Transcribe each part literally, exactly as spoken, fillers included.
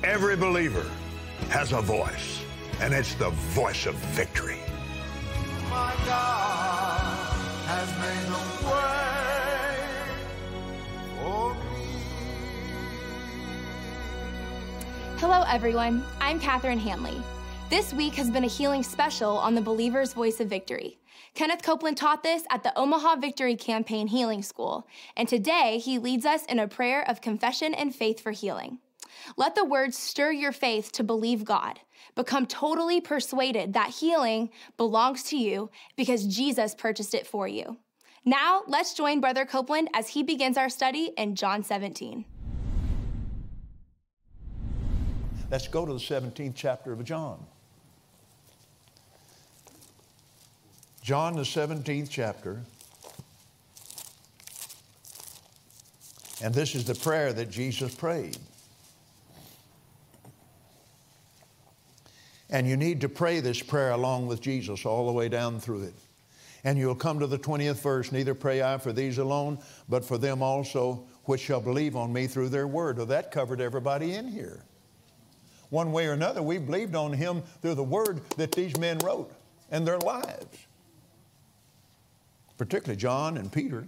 Every believer has a voice, and it's the voice of victory. My God has made a way for me. Hello, everyone. I'm Catherine Hanley. This week has been a healing special on the Believer's Voice of Victory. Kenneth Copeland taught this at the Omaha Victory Campaign Healing School, and today he leads us in a prayer of confession and faith for healing. Let the words stir your faith to believe God. Become totally persuaded that healing belongs to you because Jesus purchased it for you. Now, let's join Brother Copeland as he begins our study in John seventeen. Let's go to the seventeenth chapter of John. John, the seventeenth chapter. And this is the prayer that Jesus prayed. And you need to pray this prayer along with Jesus all the way down through it. And you'll come to the twentieth verse. Neither pray I for these alone, but for them also which shall believe on me through their word. Well, that covered everybody in here. One way or another, we believed on him through the word that these men wrote and their lives. Particularly John and Peter.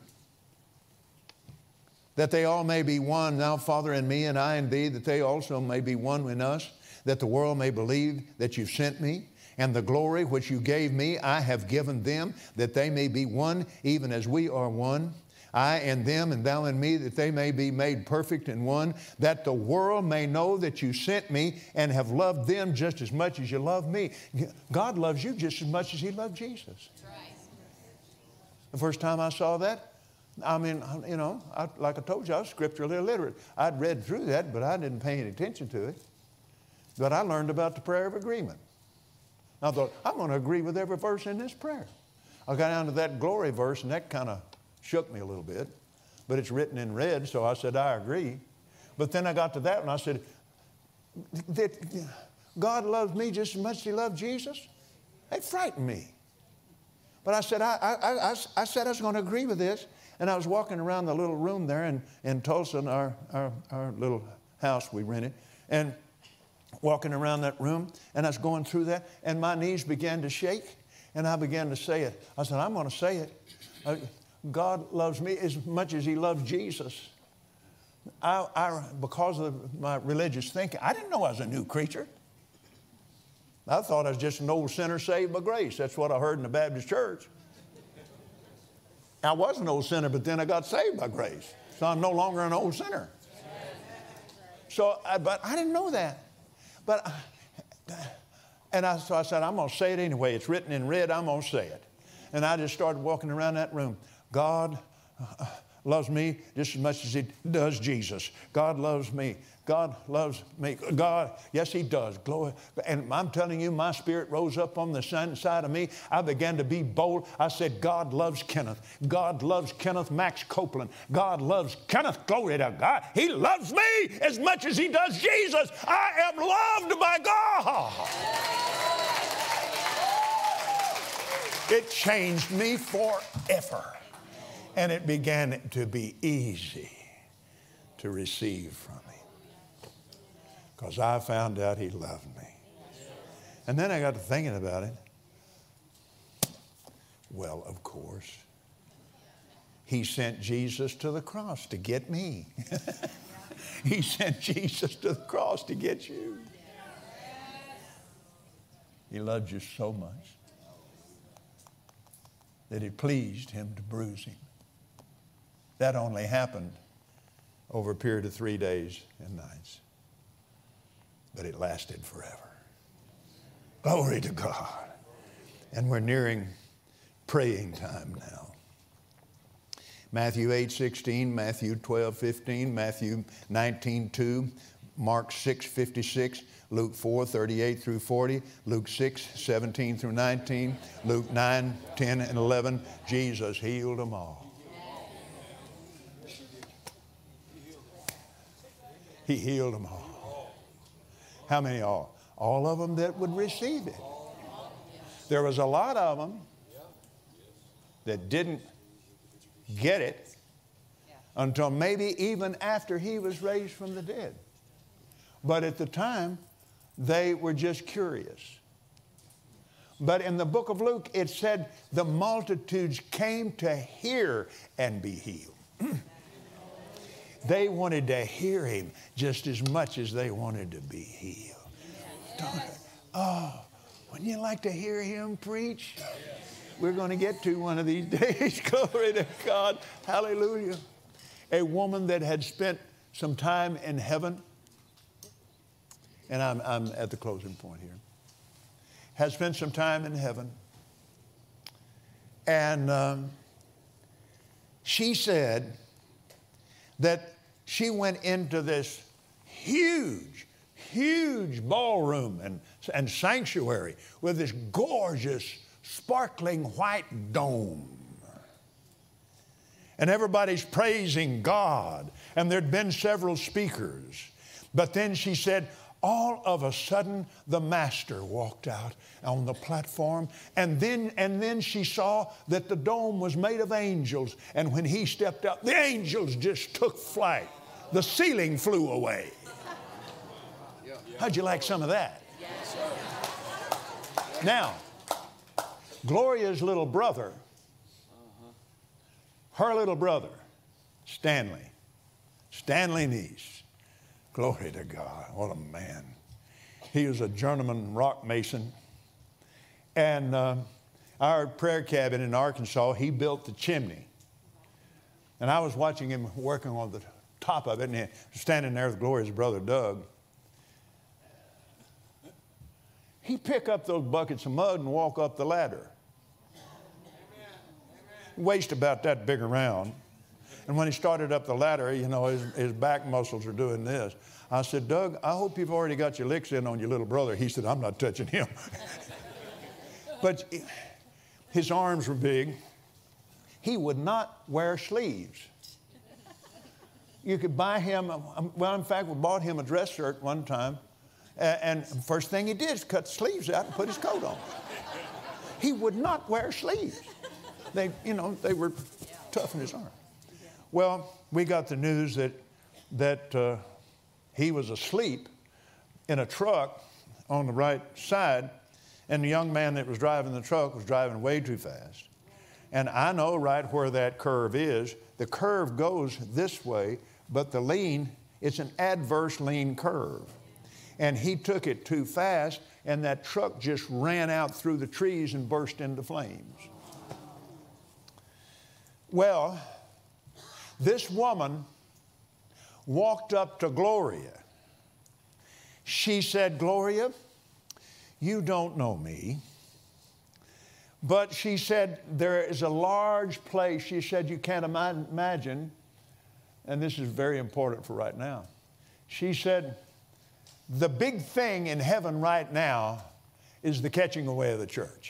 That they all may be one, thou Father in me and I in thee, that they also may be one in us, that the world may believe that you sent me, and the glory which you gave me I have given them, that they may be one, even as we are one. I and them, and thou and me, that they may be made perfect in one, that the world may know that you sent me and have loved them just as much as you love me. God loves you just as much as he loved Jesus. That's right. The first time I saw that, I mean, you know, I, like I told you, I was scripturally illiterate. I'd read through that, but I didn't pay any attention to it. But I learned about the prayer of agreement. I thought, I'm going to agree with every verse in this prayer. I got down to that glory verse, and that kind of shook me a little bit. But it's written in red, so I said, I agree. But then I got to that, and I said, that God loves me just as much as he loved Jesus? It frightened me. But I said, I, I, I, I said I was going to agree with this. And I was walking around the little room there in, in Tulsa, in our, our, our little house we rented. And walking around that room, and I was going through that, and my knees began to shake, and I began to say it. I said, I'm going to say it. Uh, God loves me as much as he loves Jesus. I, I, because of my religious thinking, I didn't know I was a new creature. I thought I was just an old sinner saved by grace. That's what I heard in the Baptist church. I was an old sinner, but then I got saved by grace. So I'm no longer an old sinner. So, I, but I didn't know that. But, and I, so I said, I'm going to say it anyway. It's written in red. I'm going to say it. And I just started walking around that room. God uh, loves me just as much as he does Jesus. God loves me. God loves me. God, yes, he does. Glory. And I'm telling you, my spirit rose up on the inside of me. I began to be bold. I said, God loves Kenneth. God loves Kenneth Max Copeland. God loves Kenneth. Glory to God. He loves me as much as he does Jesus. I am loved by God. It changed me forever. And it began to be easy to receive from him. Because I found out he loved me. And then I got to thinking about it. Well, of course, he sent Jesus to the cross to get me. He sent Jesus to the cross to get you. He loved you so much that it pleased him to bruise him. That only happened over a period of three days and nights. But it lasted forever. Glory to God. And we're nearing praying time now. Matthew eight sixteen, Matthew twelve fifteen, Matthew nineteen two, Mark six fifty-six, Luke four thirty-eight through forty, Luke six seventeen through nineteen, Luke nine ten and eleven. Jesus healed them all. He healed them all. How many all? All of them that would receive it. There was a lot of them that didn't get it until maybe even after he was raised from the dead. But at the time, they were just curious. But in the book of Luke, it said the multitudes came to hear and be healed. They wanted to hear him just as much as they wanted to be healed. Don't, oh, wouldn't you like to hear him preach? We're going to get to one of these days. Glory to God. Hallelujah. A woman that had spent some time in heaven, and I'm, I'm at the closing point here, has spent some time in heaven. And um, she said that she went into this huge, huge ballroom and, and sanctuary with this gorgeous, sparkling white dome. And everybody's praising God. And there'd been several speakers. But then she said, all of a sudden, the master walked out on the platform. And then, and then she saw that the dome was made of angels. And when he stepped out, the angels just took flight. The ceiling flew away. How'd you like some of that? Now, Gloria's little brother, her little brother, Stanley, Stanley Niece, glory to God, what a man. He was a journeyman rock mason. And uh, our prayer cabin in Arkansas, he built the chimney. And I was watching him working on the top of it, and he was standing there with Gloria's brother, Doug. He'd pick up those buckets of mud and walk up the ladder. Waist about that big around. And when he started up the ladder, you know, his, his back muscles are doing this. I said, Doug, I hope you've already got your licks in on your little brother. He said, I'm not touching him. But his arms were big. He would not wear sleeves. You could buy him, well, in fact, we bought him a dress shirt one time. And first thing he did is cut the sleeves out and put his coat on. He would not wear sleeves. They, you know, they were tough in his arm. Well, we got the news that, that uh, he was asleep in a truck on the right side, and the young man that was driving the truck was driving way too fast. And I know right where that curve is. The curve goes this way, but the lean, it's an adverse lean curve. And he took it too fast, and that truck just ran out through the trees and burst into flames. Well, this woman walked up to Gloria. She said, Gloria, you don't know me. But she said, there is a large place. She said, you can't ima- imagine, and this is very important for right now. She said, the big thing in heaven right now is the catching away of the church.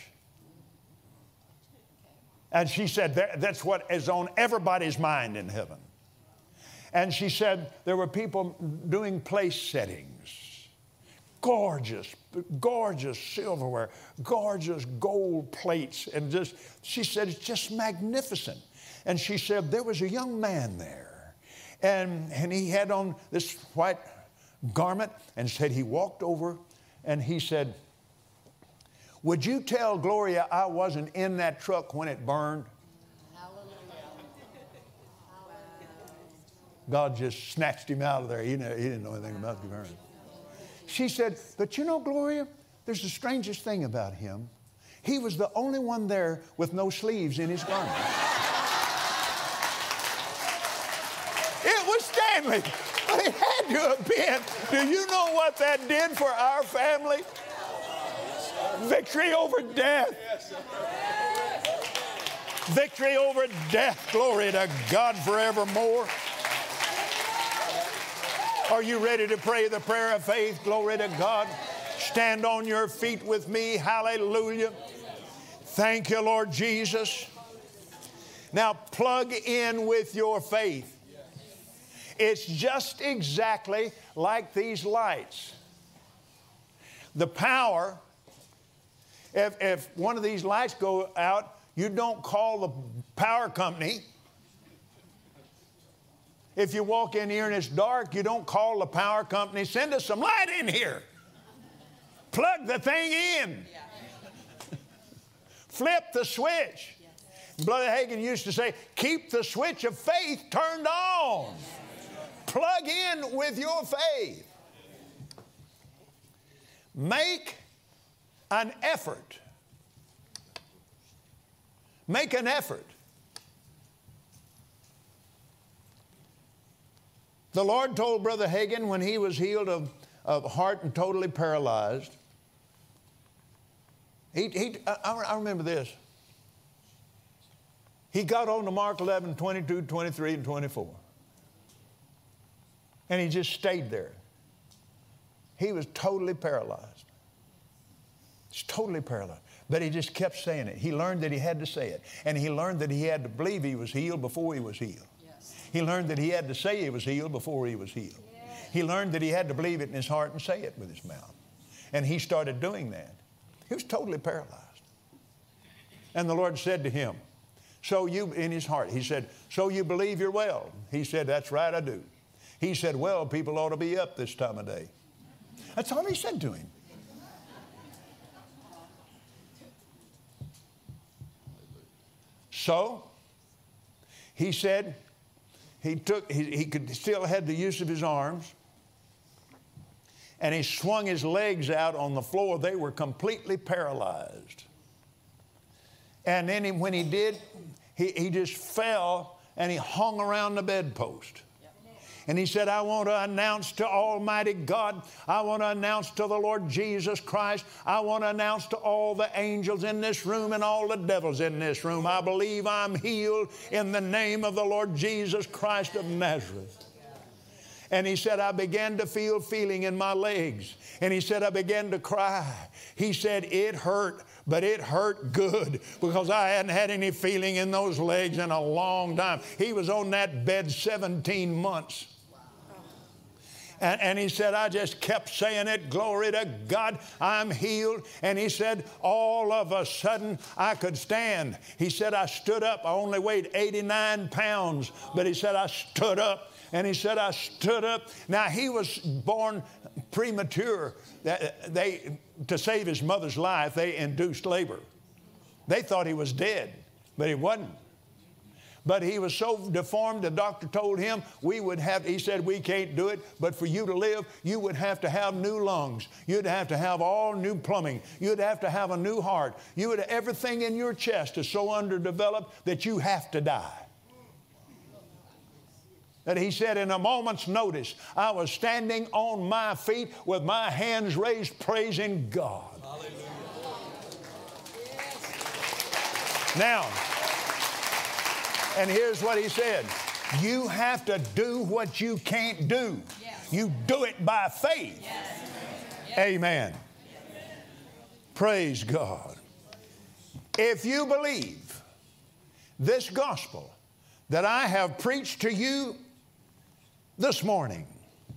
And she said that, that's what is on everybody's mind in heaven. And she said there were people doing place settings. Gorgeous, gorgeous silverware, gorgeous gold plates. And just, she said, it's just magnificent. And she said there was a young man there. And, and he had on this white garment, and said he walked over and he said, would you tell Gloria I wasn't in that truck when it burned? God just snatched him out of there. He didn't, he didn't know anything about the burning. She said, but you know, Gloria, there's the strangest thing about him. He was the only one there with no sleeves in his garment. It was Stanley. It had to have been. Do you know what that did for our family? Victory over death. Victory over death. Glory to God forevermore. Are you ready to pray the prayer of faith? Glory to God. Stand on your feet with me. Hallelujah. Thank you, Lord Jesus. Now plug in with your faith. It's just exactly like these lights. The power, if, if one of these lights go out, you don't call the power company. If you walk in here and it's dark, you don't call the power company, send us some light in here. Plug the thing in. Flip the switch. Brother Hagin used to say, keep the switch of faith turned on. Plug in with your faith. Make an effort. Make an effort. The Lord told Brother Hagin when he was healed of, of heart and totally paralyzed. He, he, I, I remember this. He got on to Mark eleven, twenty-two, twenty-three, and twenty-four. And he just stayed there. He was totally paralyzed. He's totally paralyzed. But he just kept saying it. He learned that he had to say it. And he learned that he had to believe he was healed before he was healed. Yes. He learned that he had to say he was healed before he was healed. Yes. He learned that he had to believe it in his heart and say it with his mouth. And he started doing that. He was totally paralyzed. And the Lord said to him, so you, in his heart, he said, so you believe you're well? He said, that's right, I do. He said, well, people ought to be up this time of day. That's all he said to him. So, he said, he took, he, he could still had the use of his arms, and he swung his legs out on the floor. They were completely paralyzed. And then he, when he did, he, he just fell and he hung around the bedpost. And he said, I want to announce to Almighty God, I want to announce to the Lord Jesus Christ, I want to announce to all the angels in this room and all the devils in this room, I believe I'm healed in the name of the Lord Jesus Christ of Nazareth. And he said, I began to feel feeling in my legs. And he said, I began to cry. He said, it hurt, but it hurt good because I hadn't had any feeling in those legs in a long time. He was on that bed seventeen months. And, and he said, I just kept saying it, glory to God, I'm healed. And he said, all of a sudden, I could stand. He said, I stood up. I only weighed eighty-nine pounds, but he said, I stood up. And he said, I stood up. Now, he was born premature. They, to save his mother's life, they induced labor. They thought he was dead, but he wasn't. But he was so deformed, the doctor told him we would have, he said, we can't do it, but for you to live, you would have to have new lungs. You'd have to have all new plumbing. You'd have to have a new heart. You would, everything in your chest is so underdeveloped that you have to die. That he said, in a moment's notice, I was standing on my feet with my hands raised, praising God. Hallelujah. Now, and here's what he said. You have to do what you can't do. Yes. You do it by faith. Yes. Yes. Amen. Yes. Praise God. If you believe this gospel that I have preached to you this morning,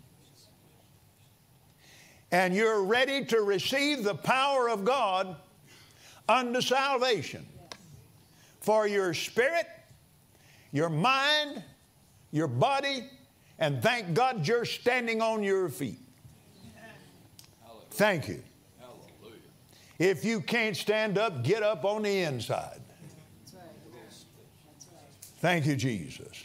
and you're ready to receive the power of God unto salvation for your spirit, your mind, your body, and thank God you're standing on your feet. Hallelujah. Thank you. Hallelujah. If you can't stand up, get up on the inside. That's right. That's right. Thank you, Jesus.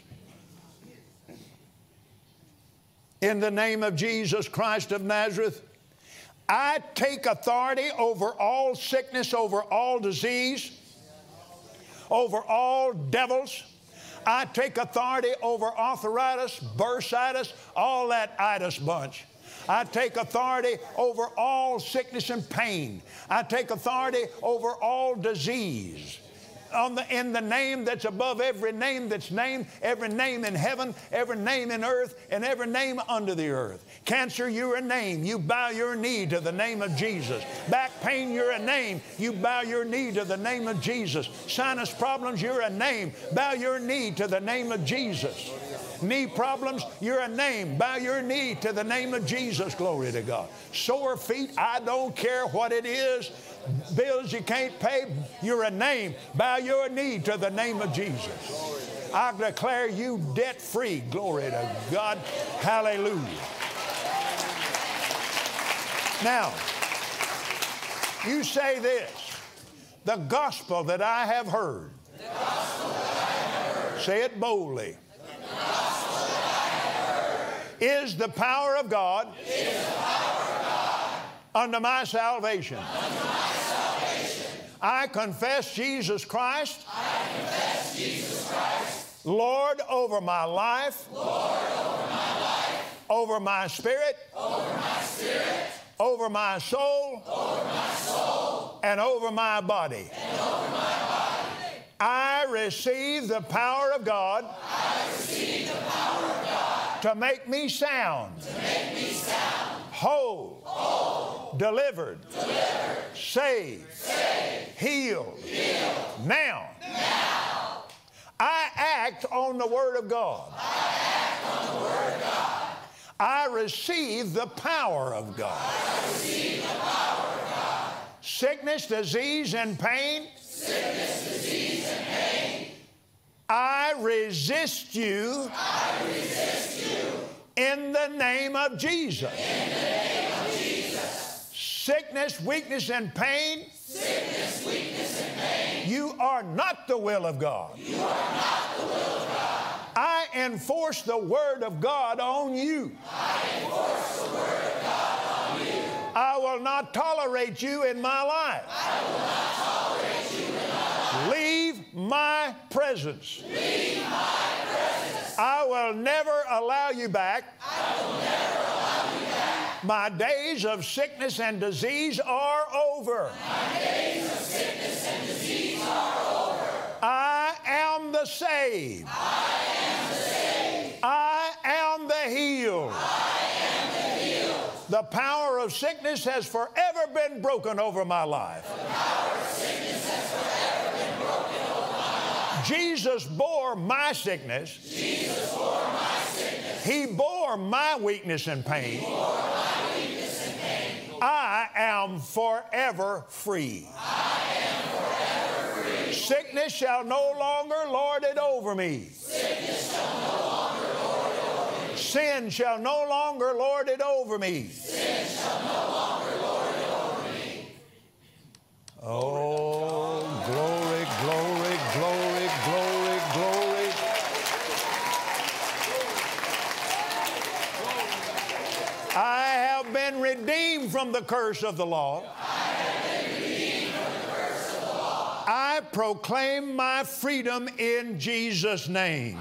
In the name of Jesus Christ of Nazareth, I take authority over all sickness, over all disease, over all devils. I take authority over arthritis, bursitis, all that itis bunch. I take authority over all sickness and pain. I take authority over all disease. On the, in the name that's above every name that's named, every name in heaven, every name in earth, and every name under the earth. Cancer, you're a name. You bow your knee to the name of Jesus. Back pain, you're a name. You bow your knee to the name of Jesus. Sinus problems, you're a name. Bow your knee to the name of Jesus. Knee problems, you're a name. Bow your knee to the name of Jesus. Glory to God. Sore feet, I don't care what it is. Bills you can't pay, you're a name. Bow your knee to the name of Jesus. I declare you debt-free. Glory to God. Hallelujah. Now, you say this, the gospel that I have heard. The gospel that I have heard. Say it boldly. The gospel that I have heard. Is the power of God. Is the power of God. Unto my salvation. Unto my salvation. I confess Jesus Christ. I confess Jesus Christ. Lord over my life. Lord over my life. Over my spirit. Over my spirit. Over my soul, over my soul, and over my body. And over my body. I receive the power of God. I receive the power of God to make me sound. To make me sound. Whole. Whole. Delivered. Delivered. Saved. Saved. Healed. Healed. Now. Now. I act on the Word of God. I act on the Word of God. I receive the power of God. I receive the power of God. Sickness, disease, and pain. Sickness, disease, and pain. I resist you. I resist you. In the name of Jesus. In the name of Jesus. Sickness, weakness, and pain. Sickness, weakness, and pain. You are not the will of God. You are not the will of God. I enforce the Word of God on you. I enforce the Word of God on you. I will not tolerate you in my life. I will not tolerate you in my life. Leave my presence. Leave my presence. I will never allow you back. I will never allow you back. My days of sickness and disease are over. My days of sickness and disease are over. I am the saved. I I am the healed. I am the healed. The power of sickness has forever been broken over my life. The power of sickness has forever been broken over my life. Jesus bore my sickness. Jesus bore my sickness. He bore my weakness and pain. He bore my weakness and pain. I am forever free. I am forever free. Sickness shall no longer lord it over me. Sickness shall no longer Sin shall no longer lord it over me. Sin shall no longer lord it over me. Oh, glory, glory, glory, glory, glory. I have been redeemed from the curse of the law. I have been redeemed from the curse of the law. I proclaim my freedom in Jesus' name.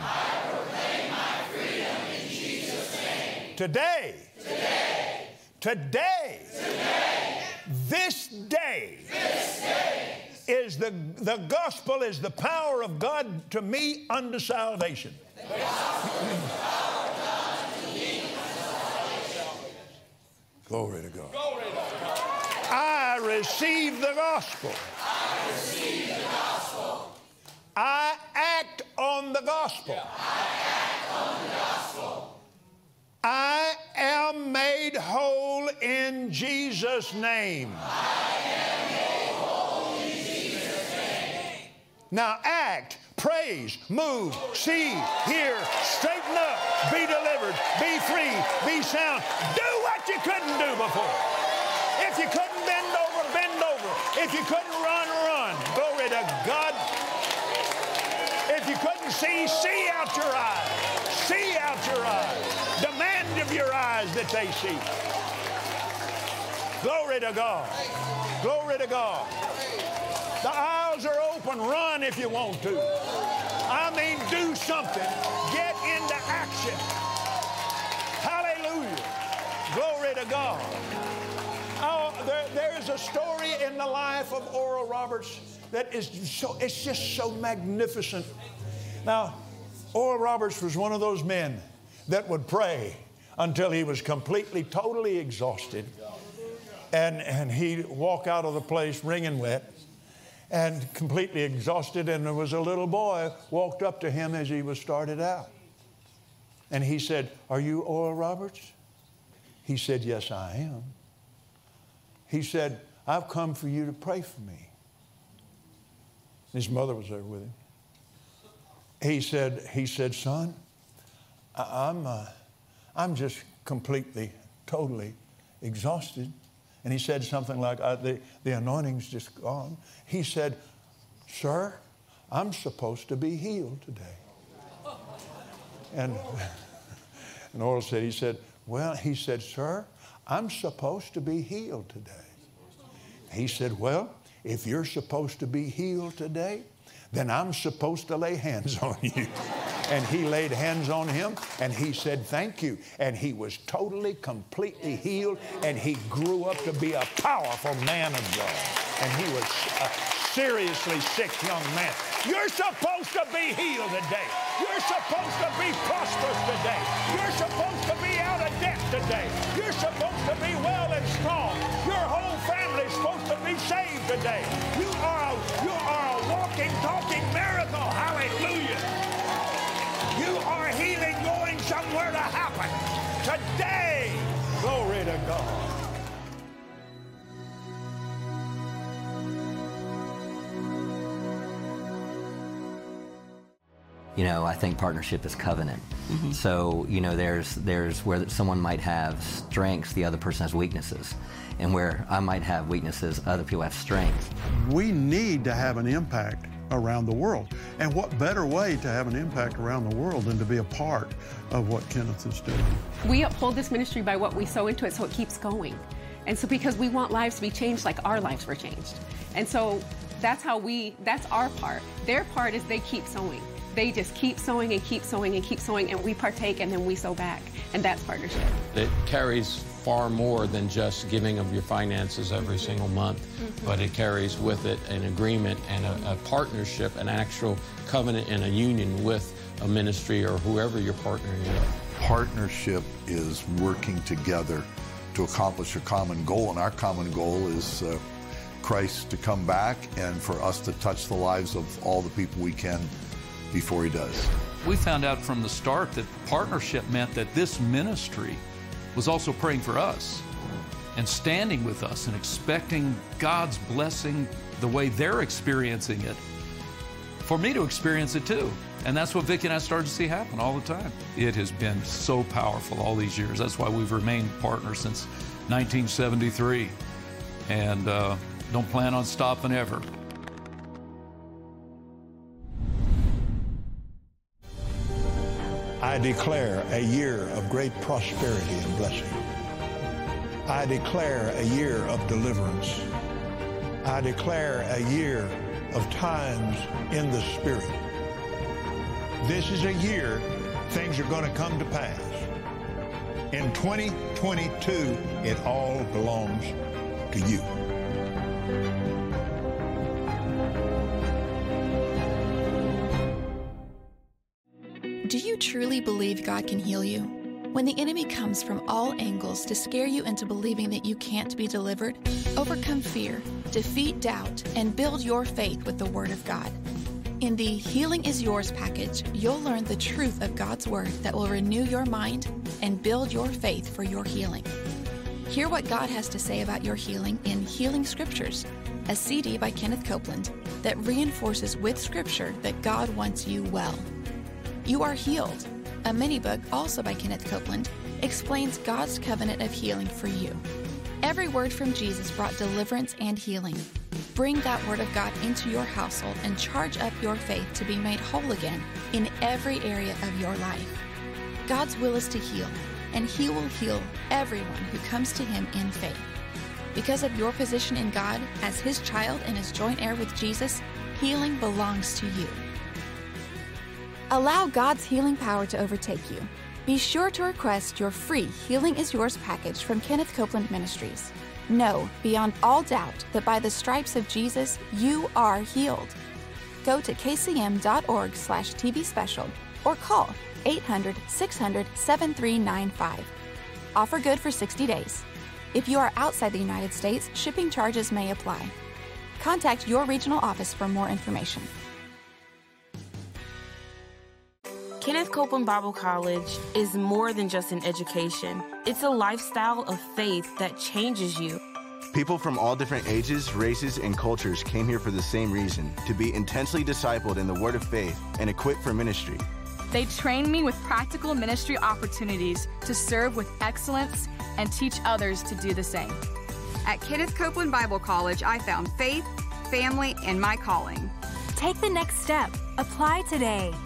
Today, today, today, today, this day, this day is the, the gospel is the power of God to me unto salvation. The gospel is the power of God to me unto salvation. Glory to God. Glory to God. I receive the gospel. I receive the gospel. I act on the gospel. I act on the gospel. I am made whole in Jesus' name. I am made whole in Jesus' name. Now act, praise, move, see, hear, straighten up, be delivered, be free, be sound. Do what you couldn't do before. If you couldn't bend over, bend over. If you couldn't run, run. Glory to God. If you couldn't see, see out your eyes. See out your eyes. Demand of your eyes that they see. Glory to God. Glory to God. The aisles are open. Run if you want to. I mean, do something. Get into action. Hallelujah. Glory to God. Oh, there, there's a story in the life of Oral Roberts that is so, it's just so magnificent. Now, Oral Roberts was one of those men that would pray until he was completely, totally exhausted. And, and he'd walk out of the place wringing wet and completely exhausted. And there was a little boy walked up to him as he was started out. And he said, "Are you Oral Roberts?" He said, "Yes, I am." He said, "I've come for you to pray for me." His mother was there with him. he said, he said, son, I, I'm, uh, I'm just completely, totally exhausted. And he said something like, uh, the, the anointing's just gone. He said, sir, I'm supposed to be healed today. And, and Oral said, he said, well, he said, sir, I'm supposed to be healed today. He said, well, if you're supposed to be healed today, then I'm supposed to lay hands on you. And he laid hands on him, and he said, thank you. And he was totally, completely healed, and he grew up to be a powerful man of God. And he was a seriously sick young man. You're supposed to be healed today. You're supposed to be prosperous today. You're supposed to be out of debt today. You're supposed to be well and strong. Your whole family's supposed to be saved today. You are a, you are a walking, talking miracle. Hallelujah. You are healing going somewhere to happen today. Glory to God. You know, I think partnership is covenant. Mm-hmm. So, you know, there's there's where someone might have strengths, the other person has weaknesses. And where I might have weaknesses, other people have strengths. We need to have an impact around the world. And what better way to have an impact around the world than to be a part of what Kenneth is doing? We uphold this ministry by what we sow into it, so it keeps going. And so because we want lives to be changed like our lives were changed. And so that's how we, that's our part. Their part is they keep sowing. They just keep sowing and keep sowing and keep sowing, and we partake and then we sow back. And that's partnership. It carries far more than just giving of your finances every single month, mm-hmm. but it carries with it an agreement and a, a partnership, an actual covenant and a union with a ministry or whoever you're partnering with. Partnership is working together to accomplish a common goal, and our common goal is uh, Christ to come back and for us to touch the lives of all the people we can before he does. We found out from the start that partnership meant that this ministry was also praying for us and standing with us and expecting God's blessing the way they're experiencing it, for me to experience it too. And that's what Vicki and I started to see happen all the time. It has been so powerful all these years. That's why we've remained partners since nineteen seventy-three, and uh, don't plan on stopping ever. I declare a year of great prosperity and blessing. I declare a year of deliverance. I declare a year of times in the Spirit. This is a year things are going to come to pass. In twenty twenty-two, it all belongs to you. Do you truly believe God can heal you? When the enemy comes from all angles to scare you into believing that you can't be delivered, overcome fear, defeat doubt, and build your faith with the Word of God. In the Healing is Yours package, you'll learn the truth of God's Word that will renew your mind and build your faith for your healing. Hear what God has to say about your healing in Healing Scriptures, a C D by Kenneth Copeland that reinforces with Scripture that God wants you well. You Are Healed, a mini-book also by Kenneth Copeland, explains God's covenant of healing for you. Every word from Jesus brought deliverance and healing. Bring that Word of God into your household and charge up your faith to be made whole again in every area of your life. God's will is to heal, and He will heal everyone who comes to Him in faith. Because of your position in God as His child and as joint heir with Jesus, healing belongs to you. Allow God's healing power to overtake you. Be sure to request your free Healing is Yours package from Kenneth Copeland Ministries. Know beyond all doubt that by the stripes of Jesus, you are healed. Go to k c m dot org slash t v special or call eight hundred, six hundred, seven three nine five. Offer good for sixty days. If you are outside the United States, shipping charges may apply. Contact your regional office for more information. Kenneth Copeland Bible College is more than just an education. It's a lifestyle of faith that changes you. People from all different ages, races, and cultures came here for the same reason, to be intensely discipled in the Word of faith and equipped for ministry. They trained me with practical ministry opportunities to serve with excellence and teach others to do the same. At Kenneth Copeland Bible College, I found faith, family, and my calling. Take the next step. Apply today.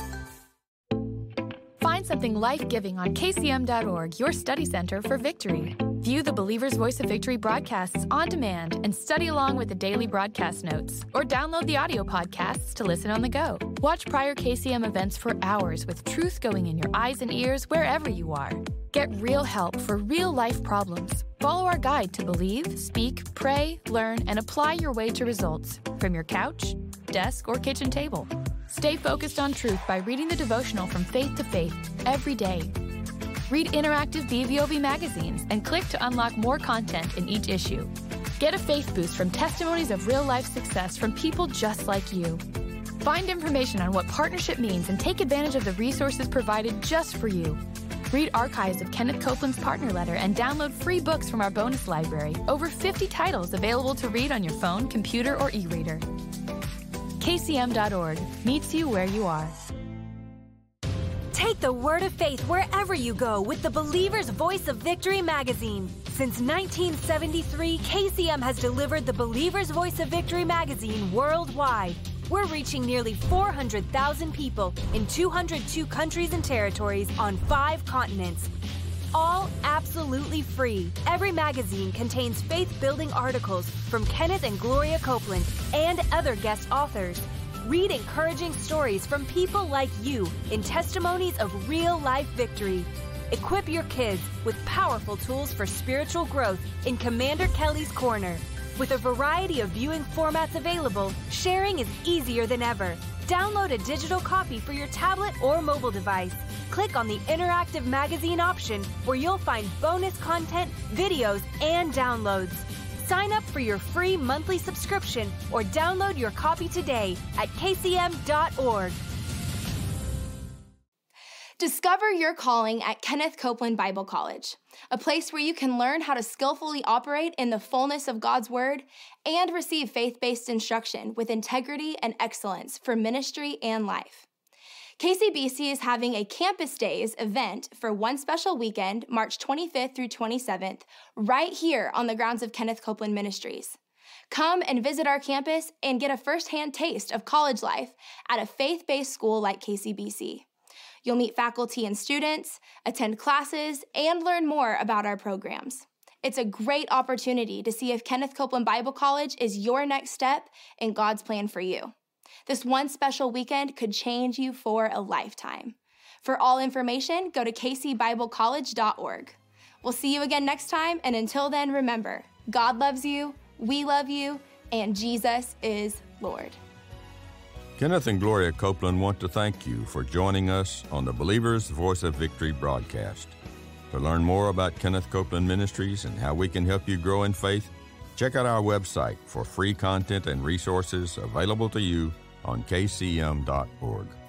Find something life-giving on K C M dot org, your study center for victory. View the Believer's Voice of Victory broadcasts on demand and study along with the daily broadcast notes, or download the audio podcasts to listen on the go. Watch prior K C M events for hours with truth going in your eyes and ears wherever you are. Get real help for real-life problems. Follow our guide to believe, speak, pray, learn, and apply your way to results from your couch, desk, or kitchen table. Stay focused on truth by reading the devotional From Faith to Faith every day. Read interactive B V O V magazines and click to unlock more content in each issue. Get a faith boost from testimonies of real-life success from people just like you. Find information on what partnership means and take advantage of the resources provided just for you. Read archives of Kenneth Copeland's partner letter and download free books from our bonus library. Over fifty titles available to read on your phone, computer, or e-reader. K C M dot org meets you where you are. Take the word of faith wherever you go with the Believer's Voice of Victory magazine. Since nineteen seventy-three, K C M has delivered the Believer's Voice of Victory magazine worldwide. We're reaching nearly four hundred thousand people in two hundred two countries and territories on five continents. All absolutely free. Every magazine contains faith-building articles from Kenneth and Gloria Copeland and other guest authors. Read encouraging stories from people like you in testimonies of real-life victory. Equip your kids with powerful tools for spiritual growth in Commander Kelly's Corner. With a variety of viewing formats available, sharing is easier than ever. Download a digital copy for your tablet or mobile device. Click on the interactive magazine option where you'll find bonus content, videos, and downloads. Sign up for your free monthly subscription or download your copy today at K C M dot org. Discover your calling at Kenneth Copeland Bible College, a place where you can learn how to skillfully operate in the fullness of God's Word and receive faith-based instruction with integrity and excellence for ministry and life. K C B C is having a Campus Days event for one special weekend, March twenty-fifth through twenty-seventh, right here on the grounds of Kenneth Copeland Ministries. Come and visit our campus and get a firsthand taste of college life at a faith-based school like K C B C. You'll meet faculty and students, attend classes, and learn more about our programs. It's a great opportunity to see if Kenneth Copeland Bible College is your next step in God's plan for you. This one special weekend could change you for a lifetime. For all information, go to K C Bible College dot org. We'll see you again next time, and until then, remember, God loves you, we love you, and Jesus is Lord. Kenneth and Gloria Copeland want to thank you for joining us on the Believer's Voice of Victory broadcast. To learn more about Kenneth Copeland Ministries and how we can help you grow in faith, check out our website for free content and resources available to you on K C M dot org.